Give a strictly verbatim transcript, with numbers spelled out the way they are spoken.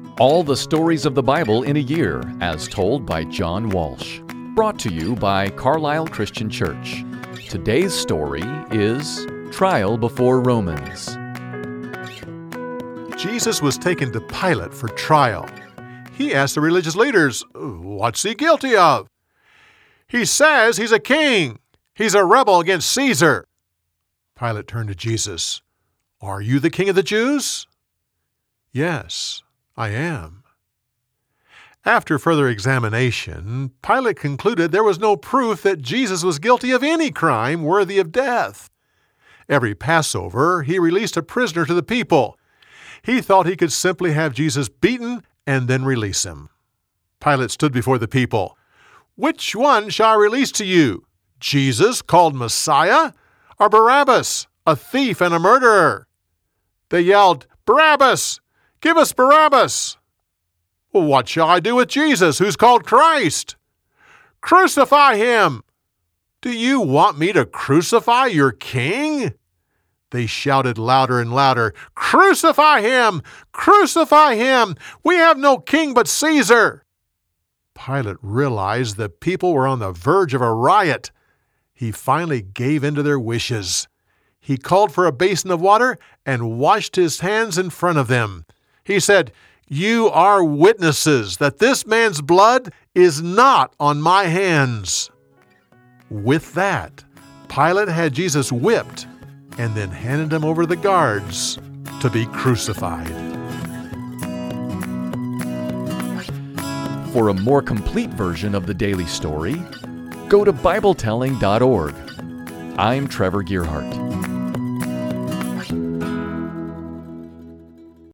All the stories of the Bible in a year, as told by John Walsh. Brought to you by Carlisle Christian Church. Today's story is Trial Before Romans. Jesus was taken to Pilate for trial. He asked the religious leaders, what's he guilty of? He says he's a king. He's a rebel against Caesar. Pilate turned to Jesus. Are you the king of the Jews? Yes, I am. After further examination, Pilate concluded there was no proof that Jesus was guilty of any crime worthy of death. Every Passover, he released a prisoner to the people. He thought he could simply have Jesus beaten and then release him. Pilate stood before the people. Which one shall I release to you? Jesus, called Messiah, or Barabbas, a thief and a murderer? They yelled, Barabbas! Give us Barabbas! Well, what shall I do with Jesus, who's called Christ? Crucify him! Do you want me to crucify your king? They shouted louder and louder, Crucify him! Crucify him! We have no king but Caesar! Pilate realized the people were on the verge of a riot. He finally gave in to their wishes. He called for a basin of water and washed his hands in front of them. He said, You are witnesses that this man's blood is not on my hands. With that, Pilate had Jesus whipped and then handed him over to the guards to be crucified. For a more complete version of the daily story, go to Bible telling dot org. I'm Trevor Gearhart.